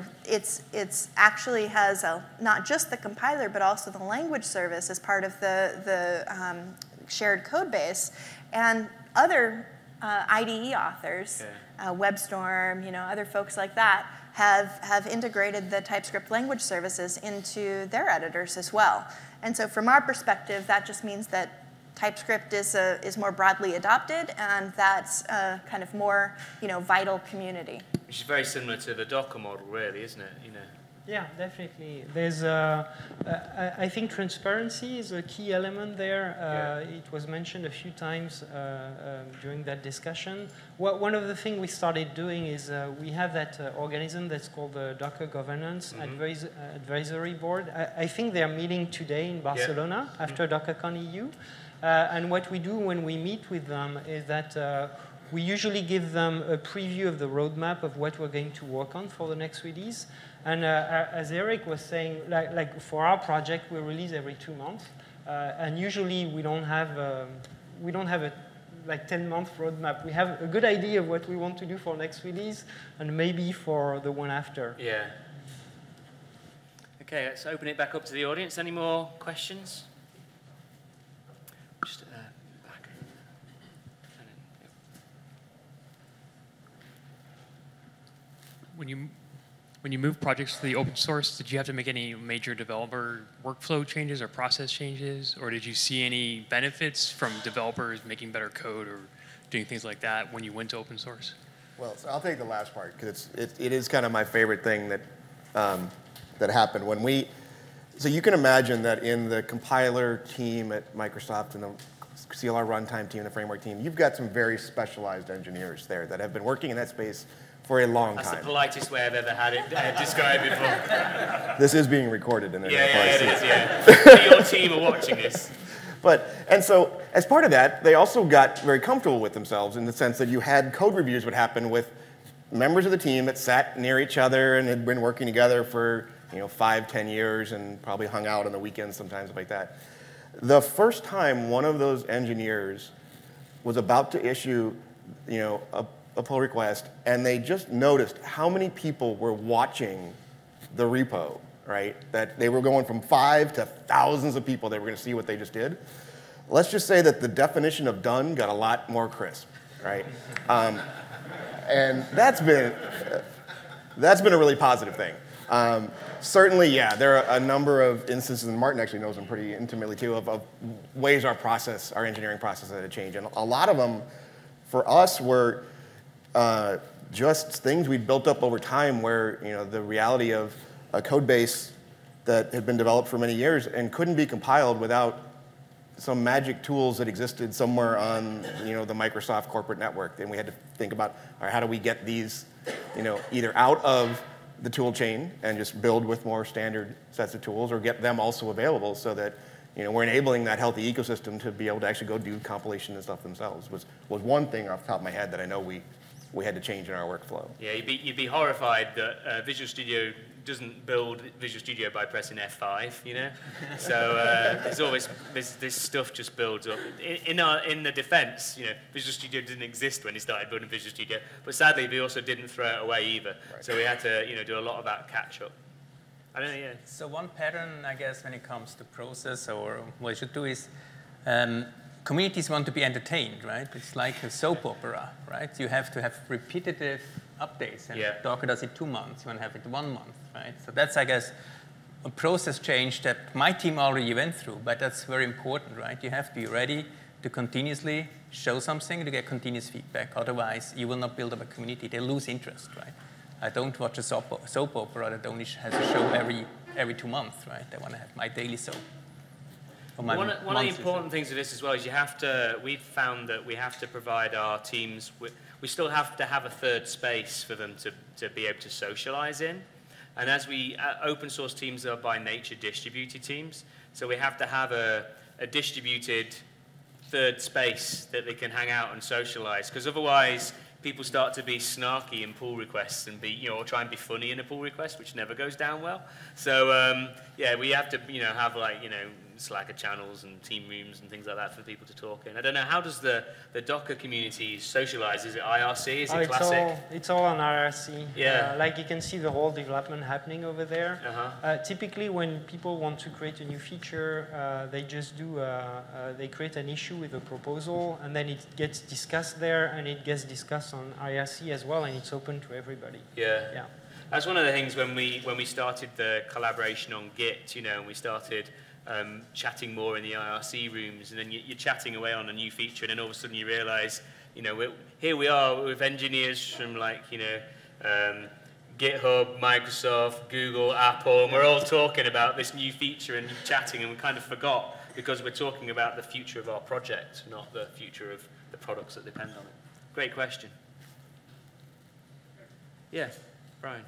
it's actually has not just the compiler, but also the language service as part of the shared code base. And other IDE authors, WebStorm, other folks like that, have integrated the TypeScript language services into their editors as well. And so from our perspective, that just means that TypeScript is more broadly adopted, and that's a kind of more vital community. Which is very similar to the Docker model, really, isn't it? Yeah, definitely. There's, I think transparency is a key element there. It was mentioned a few times during that discussion. One of the things we started doing is we have that organism that's called the Docker Governance Advisory Board. I think they're meeting today in Barcelona after DockerCon EU. And what we do when we meet with them is that we usually give them a preview of the roadmap of what we're going to work on for the next release. And as Eric was saying, like for our project, we release every 2 months. And usually we don't have a 10-month roadmap. We have a good idea of what we want to do for next release, and maybe for the one after. Yeah. Okay, let's open it back up to the audience. Any more questions? Just back. When you move projects to the open source, did you have to make any major developer workflow changes or process changes, or did you see any benefits from developers making better code or doing things like that when you went to open source? Well, so I'll take the last part because it is kind of my favorite thing that that happened when we. So you can imagine that in the compiler team at Microsoft and the CLR runtime team, the framework team, you've got some very specialized engineers there that have been working in that space for a long time. That's the politest way I've ever had it described before. This is being recorded in there. It is, yeah. Your team are watching this. And so as part of that, they also got very comfortable with themselves in the sense that you had code reviews would happen with members of the team that sat near each other and had been working together for 5-10 years and probably hung out on the weekends sometimes like that. The first time one of those engineers was about to issue a pull request, and they just noticed how many people were watching the repo, right? That they were going from 5 to thousands of people that were going to see what they just did. Let's just say that the definition of done got a lot more crisp, right? And that's been a really positive thing. Certainly, yeah, there are a number of instances, and Martin actually knows them pretty intimately too, of ways our engineering process had to change. And a lot of them, for us, were just things we'd built up over time where, the reality of a code base that had been developed for many years and couldn't be compiled without some magic tools that existed somewhere on, the Microsoft corporate network. And we had to think about, all right, how do we get these, either out of the tool chain and just build with more standard sets of tools, or get them also available so that, we're enabling that healthy ecosystem to be able to actually go do compilation and stuff themselves was one thing off the top of my head that I know we had to change in our workflow. Yeah, you'd be horrified that Visual Studio doesn't build Visual Studio by pressing F5, So there's always this stuff just builds up. In the defense, Visual Studio didn't exist when he started building Visual Studio, but sadly we also didn't throw it away either. Right. So we had to do a lot of that catch up. I don't know. Yeah. So one pattern, I guess, when it comes to process or what you should do is. Communities want to be entertained, right? It's like a soap opera, right? You have to have repetitive updates. And Docker does it 2 months. You want to have it 1 month, right? So that's, I guess, a process change that my team already went through, but that's very important, right? You have to be ready to continuously show something to get continuous feedback. Otherwise, you will not build up a community. They lose interest, right? I don't watch a soap opera that only has a show every 2 months, right? I want to have my daily soap. One of the important things of this as well is we've found that we have to provide our teams we still have to have a third space for them to be able to socialize in. And as open source teams are by nature distributed teams, so we have to have a distributed third space that they can hang out and socialize, because otherwise people start to be snarky in pull requests and or try and be funny in a pull request, which never goes down well. So we have to have Slacker channels and team rooms and things like that for people to talk in. I don't know, how does the Docker community socialize? Is it IRC? Is it Classic? It's all on IRC. Yeah. Like you can see the whole development happening over there. Uh-huh. Typically when people want to create a new feature, they just they create an issue with a proposal, and then it gets discussed there, and it gets discussed on IRC as well, and it's open to everybody. Yeah. That's one of the things when we started the collaboration on Git, and we started chatting more in the IRC rooms, and then you're chatting away on a new feature, and then all of a sudden you realize, here we are with engineers from GitHub, Microsoft, Google, Apple, and we're all talking about this new feature and chatting, and we kind of forgot because we're talking about the future of our project, not the future of the products that depend on it. Great question. Yeah, Brian.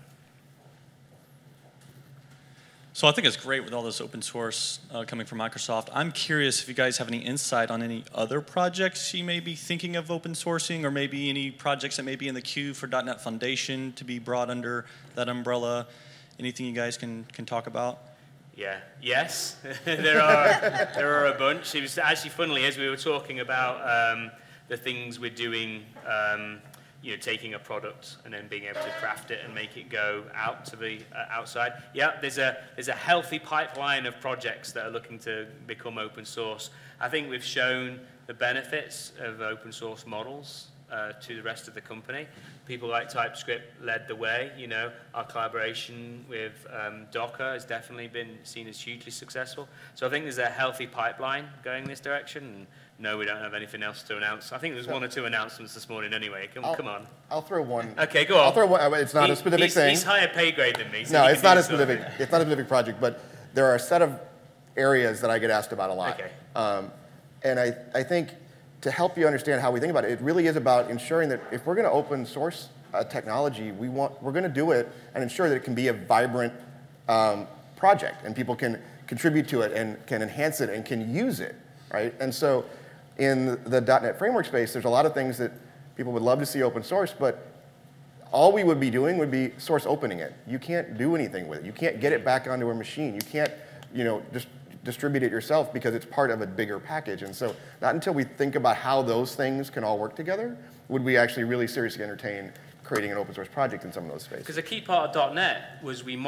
So I think it's great with all this open source coming from Microsoft. I'm curious if you guys have any insight on any other projects you may be thinking of open sourcing, or maybe any projects that may be in the queue for .NET Foundation to be brought under that umbrella. Anything you guys can talk about? Yeah. Yes, there are a bunch. It was actually, funnily, as we were talking about the things we're doing, taking a product and then being able to craft it and make it go out to the outside. Yeah, there's a healthy pipeline of projects that are looking to become open source. I think we've shown the benefits of open source models to the rest of the company. People like TypeScript led the way. Our collaboration with Docker has definitely been seen as hugely successful. So I think there's a healthy pipeline going this direction. And no, we don't have anything else to announce. I think there's 1 or 2 announcements this morning anyway. Come on. I'll throw one. Okay, go on. I'll throw one. It's not a specific thing. He's higher pay grade than me. So no, it's not a specific. It's not a specific project, but there are a set of areas that I get asked about a lot. Okay. And I think to help you understand how we think about it, it really is about ensuring that if we're going to open source a technology, we're going to do it and ensure that it can be a vibrant project, and people can contribute to it and can enhance it and can use it, right? And so in the .NET Framework space, there's a lot of things that people would love to see open source, but all we would be doing would be source opening it. You can't do anything with it. You can't get it back onto a machine. You can't, just distribute it yourself because it's part of a bigger package. And so not until we think about how those things can all work together would we actually really seriously entertain creating an open source project in some of those spaces. Because a key part of .NET was we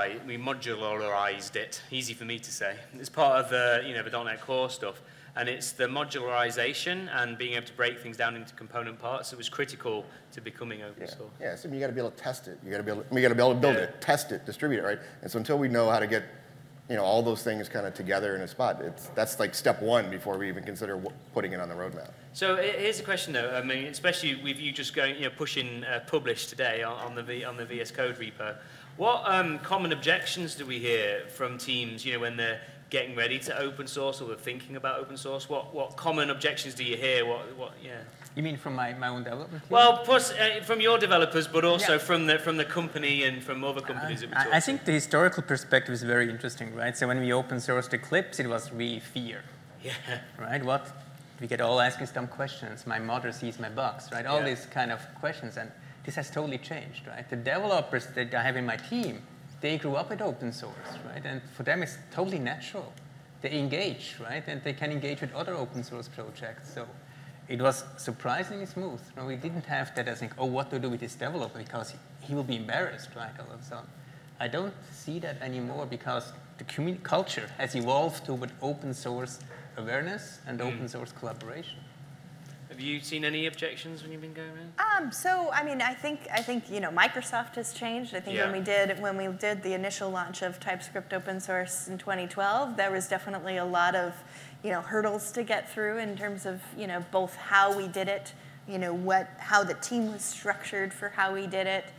modularized it. Easy for me to say. It's part of the the .NET Core stuff, and it's the modularization and being able to break things down into component parts that was critical to becoming open source. Yeah, so you got to be able to test it. You got to be able to build it, test it, distribute it, right? And so until we know how to get all those things kind of together in a spot, that's like step one before we even consider putting it on the roadmap. So here's a question though. I mean, especially with you just going, pushing publish today on the VS Code repo. What common objections do we hear from teams, when they're getting ready to open source or they're thinking about open source? What common objections do you hear? You mean from my own development team? Well, plus from your developers, but also from the company and from other companies that we talk to. I think the historical perspective is very interesting, right? So when we open sourced Eclipse, it was really fear. Yeah. Right? We get all asking dumb questions. My mother sees my bugs, right? All these kind of questions, and this has totally changed, right? The developers that I have in my team, they grew up with open source, right? And for them, it's totally natural. They engage, right? And they can engage with other open source projects. So it was surprisingly smooth. We didn't have that as think, what to do with this developer because he will be embarrassed, right? All of a sudden. I don't see that anymore because the culture has evolved toward open source awareness and open source collaboration. Have you seen any objections when you've been going around? So I mean, I think Microsoft has changed. I think when we did the initial launch of TypeScript open source in 2012, there was definitely a lot of hurdles to get through in terms of both how we did it, how the team was structured for how we did it,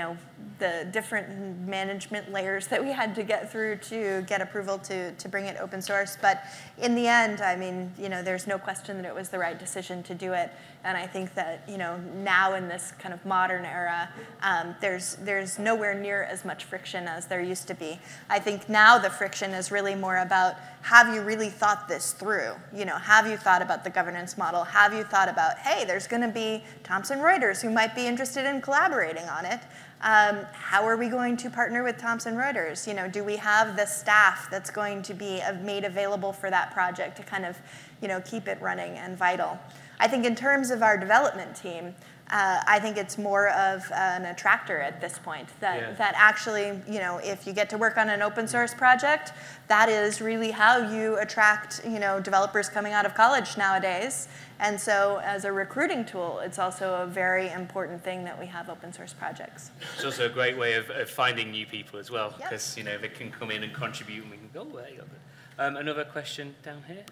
the different management layers that we had to get through to get approval to bring it open source. But in the end, I mean, there's no question that it was the right decision to do it. And I think that, now in this kind of modern era, there's nowhere near as much friction as there used to be. I think now the friction is really more about, have you really thought this through? Have you thought about the governance model? Have you thought about, hey, there's going to be Thomson Reuters who might be interested in collaborating on it. How are we going to partner with Thomson Reuters? Do we have the staff that's going to be made available for that project to kind of, keep it running and vital? I think in terms of our development team, I think it's more of an attractor at this point. That actually, if you get to work on an open source project, that is really how you attract, developers coming out of college nowadays. And so as a recruiting tool, it's also a very important thing that we have open source projects. It's also a great way of finding new people as well, because they can come in and contribute and we can go, there you go. Another question down here.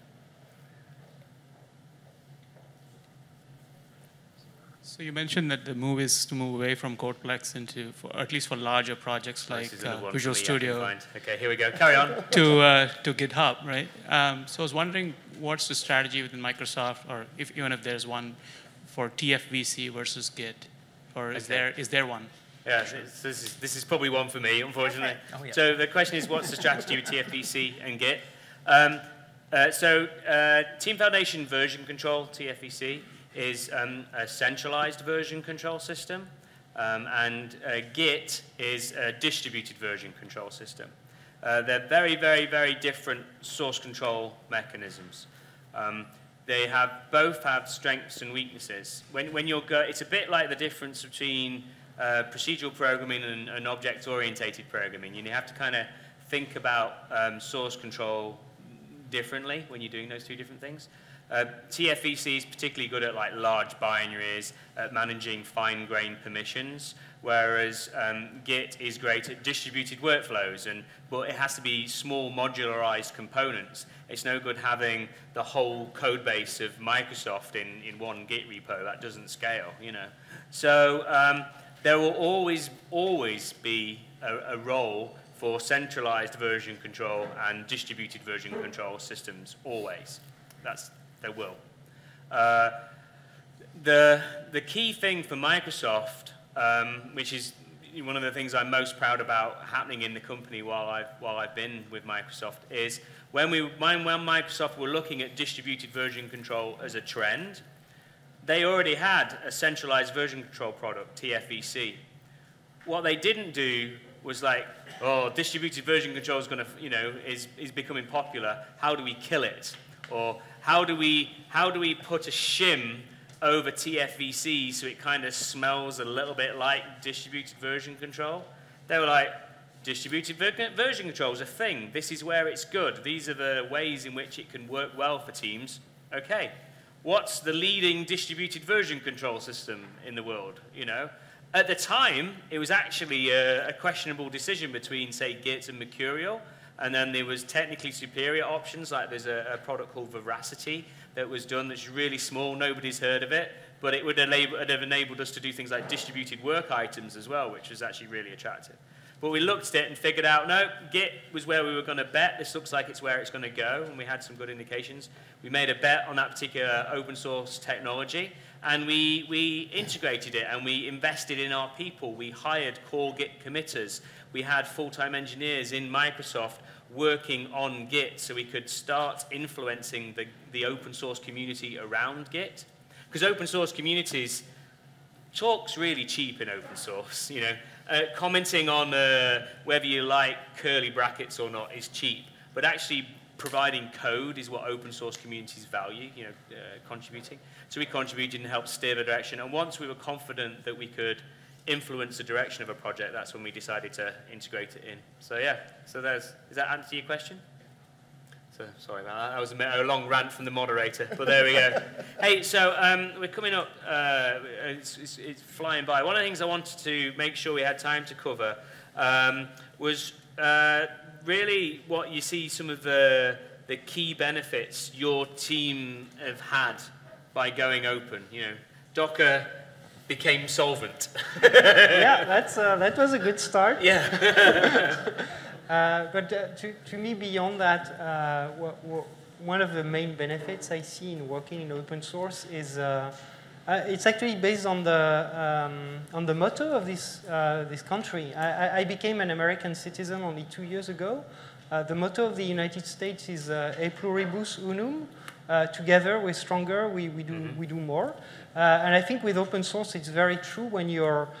So you mentioned that the move is to move away from CodePlex into, at least for larger projects like Visual Studio. Okay, here we go. Carry on. to GitHub, right? So I was wondering, what's the strategy within Microsoft, or even if there's one, for TFVC versus Git, or is there one? Yeah, this is probably one for me, unfortunately. Okay. Oh, yeah. So the question is, what's the strategy with TFVC and Git? Team Foundation Version Control, TFVC, is a centralized version control system, and Git is a distributed version control system. They're very, very, very different source control mechanisms. They both have strengths and weaknesses. When you're it's a bit like the difference between procedural programming and object-oriented programming. You have to kind of think about source control differently when you're doing those two different things. TFVC is particularly good at large binaries, at managing fine-grained permissions, whereas Git is great at distributed workflows, but it has to be small modularized components. It's no good having the whole code base of Microsoft in one Git repo. That doesn't scale, So there will always be a role for centralized version control and distributed version control systems, always. There will. The key thing for Microsoft, which is one of the things I'm most proud about happening in the company while I've been with Microsoft, is when Microsoft were looking at distributed version control as a trend, they already had a centralized version control product, TFVC. What they didn't do was distributed version control is going to, is becoming popular. How do we kill it? Or how do we put a shim over TFVC, so it kind of smells a little bit like distributed version control. They were like, distributed version control is a thing. This is where it's good. These are the ways in which it can work well for teams. Okay, what's the leading distributed version control system in the world? You know, at the time, it was actually a questionable decision between, say, Git and Mercurial. And then there was technically superior options, like there's a product called Veracity that was done that's really small, nobody's heard of it, but it would have enabled us to do things like distributed work items as well, which was actually really attractive. But we looked at it and figured out, no, Git was where we were going to bet. This looks like it's where it's going to go, and we had some good indications. We made a bet on that particular open source technology, and we integrated it, and we invested in our people. We hired core Git committers. We had full-time engineers in Microsoft working on Git so we could start influencing the open source community around Git. Because open source communities, talk's really cheap in open source, you know. Commenting on whether you like curly brackets or not is cheap, but actually providing code is what open source communities value, you know, contributing. So we contributed and helped steer the direction, and once we were confident that we could influence the direction of a project, that's when we decided to integrate it in. So yeah, so does that answer your question? So sorry about that. That was a long rant from the moderator, but there we go. Hey, so we're coming up. It's flying by. One of the things I wanted to make sure we had time to cover was really what you see some of the key benefits your team have had by going open. You know, Docker became solvent. Yeah, that was a good start. Yeah. But to me, beyond that, one of the main benefits I see in working in open source is it's actually based on the motto of this country. I became an American citizen only 2 years ago. The motto of the United States is E pluribus unum. Together we're stronger. We do more. And I think with open source, it's very true. When you're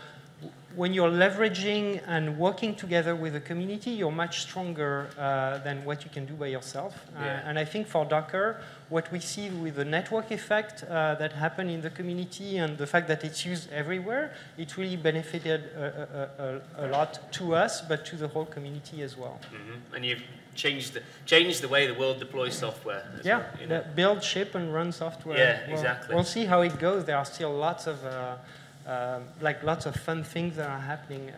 leveraging and working together with a community, you're much stronger than what you can do by yourself. Yeah. And I think for Docker, what we see with the network effect that happened in the community and the fact that it's used everywhere, it really benefited a lot to us, but to the whole community as well. Mm-hmm. And you've changed the way the world deploys software. Yeah, well, you know? Build, ship, and run software. Yeah, exactly. We'll see how it goes. There are still lots of lots of fun things that are happening.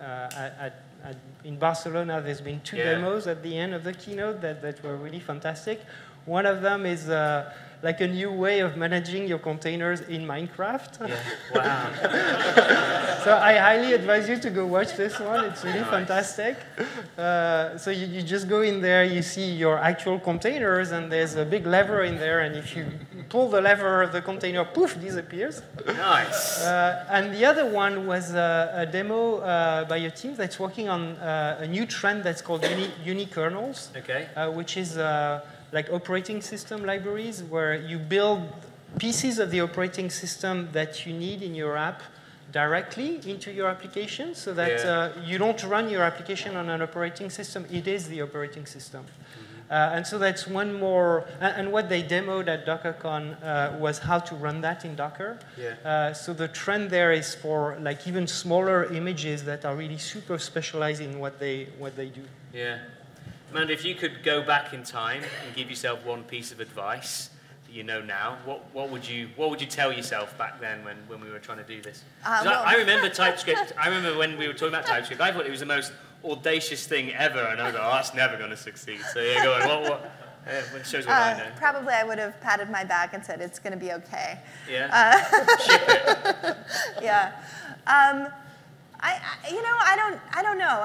In Barcelona, there's been two demos at the end of the keynote that were really fantastic. One of them is like a new way of managing your containers in Minecraft. Yeah. Wow. So I highly advise you to go watch this one. It's really fantastic. So you just go in there, you see your actual containers, and there's a big lever in there, and if you pull the lever, the container, poof, disappears. Nice. And the other one was a demo by a team that's working on a new trend that's called unikernels, Okay. which is like operating system libraries, where you build pieces of the operating system that you need in your app directly into your application, so that you don't run your application on an operating system, it is the operating system. And so that's one more, and what they demoed at DockerCon was how to run that in Docker. Yeah. So the trend there is for like even smaller images that are really super specialized in what they do. Yeah. Amanda, if you could go back in time and give yourself one piece of advice that you know now, what would you tell yourself back then when we were trying to do this? I remember TypeScript. I remember when we were talking about TypeScript, I thought it was the most audacious thing ever, and I was like, oh, that's never going to succeed. So yeah, go on. What shows what I know. Probably I would have patted my back and said, it's going to be okay. Yeah. Ship it. Yeah. I don't know.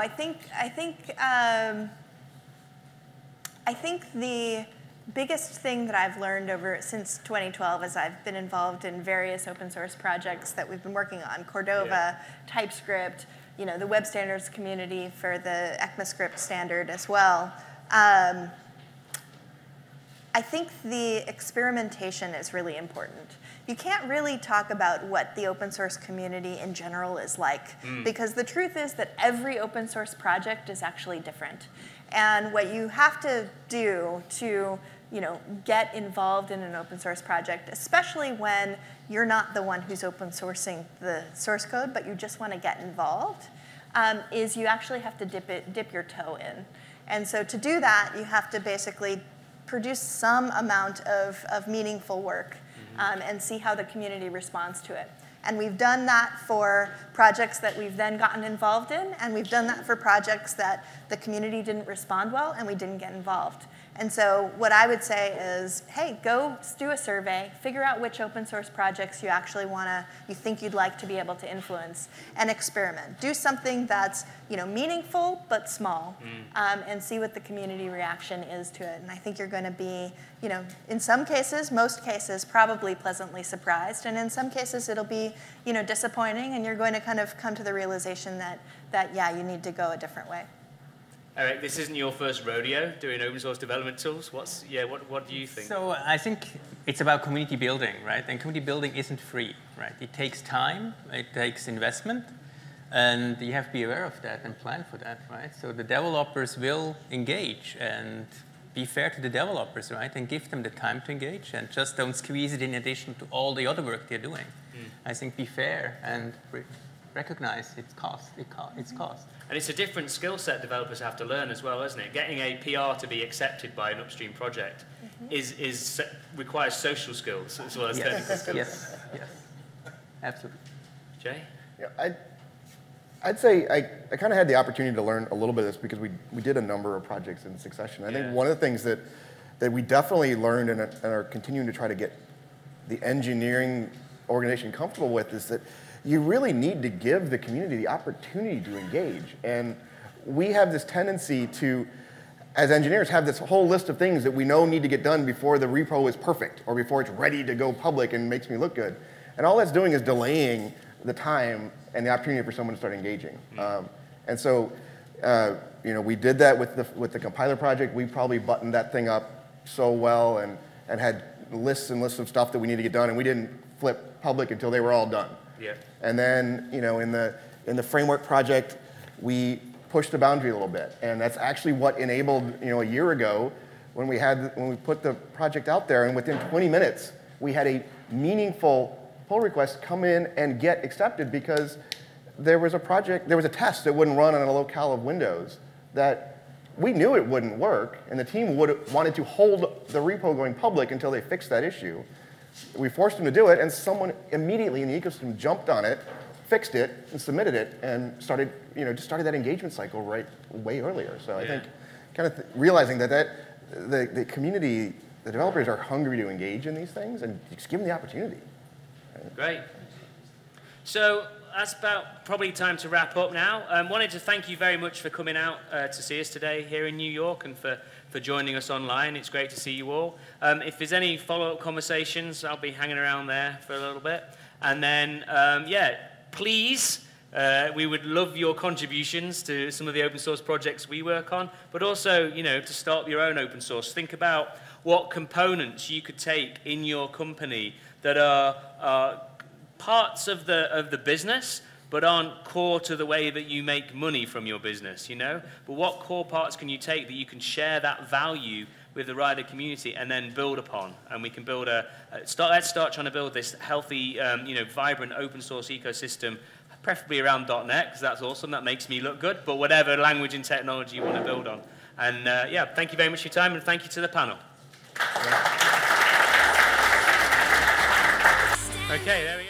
I think the biggest thing that I've learned since 2012 as I've been involved in various open source projects that we've been working on, Cordova, TypeScript, the web standards community for the ECMAScript standard as well. I think the experimentation is really important. You can't really talk about what the open source community in general is like, because the truth is that every open source project is actually different. And what you have to do to get involved in an open source project, especially when you're not the one who's open sourcing the source code, but you just want to get involved, is you actually have to dip your toe in. And so to do that, you have to basically produce some amount of meaningful work and see how the community responds to it. And we've done that for projects that we've then gotten involved in, and we've done that for projects that the community didn't respond well and we didn't get involved. And so what I would say is, hey, go do a survey, figure out which open source projects you actually you think you'd like to be able to influence, and experiment. Do something that's meaningful but small, and see what the community reaction is to it. And I think you're going to be, in some cases, most cases, probably pleasantly surprised, and in some cases it'll be, disappointing, and you're going to kind of come to the realization that yeah, you need to go a different way. Eric, this isn't your first rodeo doing open source development tools. What do you think? So I think it's about community building, right? And community building isn't free, right? It takes time, it takes investment, and you have to be aware of that and plan for that, right? So the developers will engage, and be fair to the developers, right? And give them the time to engage, and just don't squeeze it in addition to all the other work they're doing. I think be fair and recognize its cost. And it's a different skill set developers have to learn as well, isn't it? Getting a PR to be accepted by an upstream project requires social skills as well as technical skills. Yes, absolutely. Jay? Yeah, I'd say I kind of had the opportunity to learn a little bit of this because we did a number of projects in succession. I think one of the things that we definitely learned and are continuing to try to get the engineering organization comfortable with is that you really need to give the community the opportunity to engage. And we have this tendency to, as engineers, have this whole list of things that we know need to get done before the repo is perfect or before it's ready to go public and makes me look good. And all that's doing is delaying the time and the opportunity for someone to start engaging. And so, we did that with the compiler project. We probably buttoned that thing up so well and had lists and lists of stuff that we needed to get done, and we didn't flip public until they were all done. Yeah. And then, in the framework project, we pushed the boundary a little bit, and that's actually what enabled, a year ago when we put the project out there, and within 20 minutes we had a meaningful pull request come in and get accepted because there was a test that wouldn't run on a locale of Windows that we knew it wouldn't work, and the team wanted to hold the repo going public until they fixed that issue. We forced them to do it, and someone immediately in the ecosystem jumped on it, fixed it, and submitted it, and started that engagement cycle way earlier. So I think kind of realizing that the community, the developers are hungry to engage in these things, and just give them the opportunity. Great. So that's about probably time to wrap up now. Wanted to thank you very much for coming out to see us today here in New York and for joining us online. It's great to see you all. If there's any follow-up conversations, I'll be hanging around there for a little bit. And then, please, we would love your contributions to some of the open source projects we work on, but also, to start your own open source. Think about what components you could take in your company that are parts of the business, but aren't core to the way that you make money from your business, But what core parts can you take that you can share that value with the wider community and then build upon? And we can build let's start trying to build this healthy, vibrant open source ecosystem, preferably around .NET, because that's awesome, that makes me look good, but whatever language and technology you want to build on. And thank you very much for your time, and thank you to the panel. Okay, there we go.